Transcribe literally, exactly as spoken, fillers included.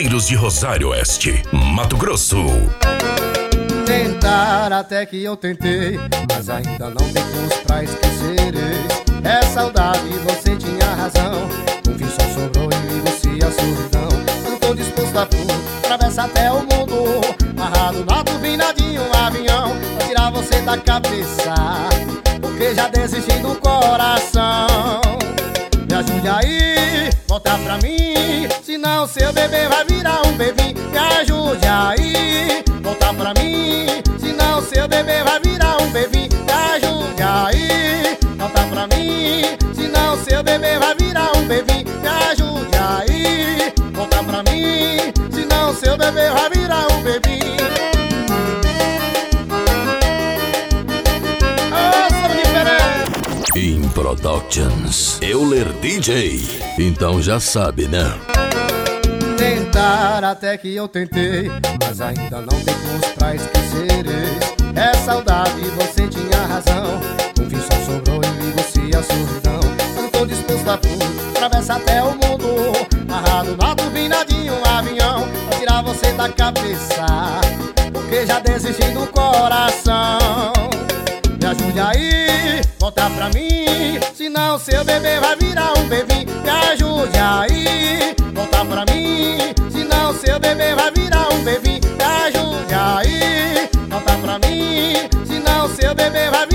Pinheiros de Rosário Oeste, Mato Grosso. Tentar até que eu tentei, mas ainda não tem curso pra esquecer. É saudade, você tinha razão. Um fim só sobrou em mim, você a solidão. Eu não tô disposto a tudo, atravessa até o mundo, amarrado na turbina de um avião, pra tirar você da cabeça, porque já desisti do coração. Me ajude aí, volta pra mim, senão seu bebê vai virar um bebê. Me ajude aí, volta pra mim, senão seu bebê vai virar um bebê. Me ajude aí, volta pra mim, senão seu bebê vai virar um bebê. Me ajude aí, volta pra mim, senão seu bebê vai virar um bebê. In Productions, Euler D J. Então já sabe, né? Tentar até que eu tentei, mas ainda não tem curso pra esquecer. É saudade, você tinha razão. Um fim só sobrou em mim, você a solidão. Eu não tô disposto a tudo, atravessa até o mundo, amarrado na turbina de um avião, pra tirar você da cabeça, porque já desisti do coração. Me ajude aí, volta pra mim, senão seu bebê vai virar um bebê. Me ajude aí, volta pra mim, senão seu bebê vai virar um bebê. Me ajude aí, volta pra mim, senão seu bebê vai virar um bebê.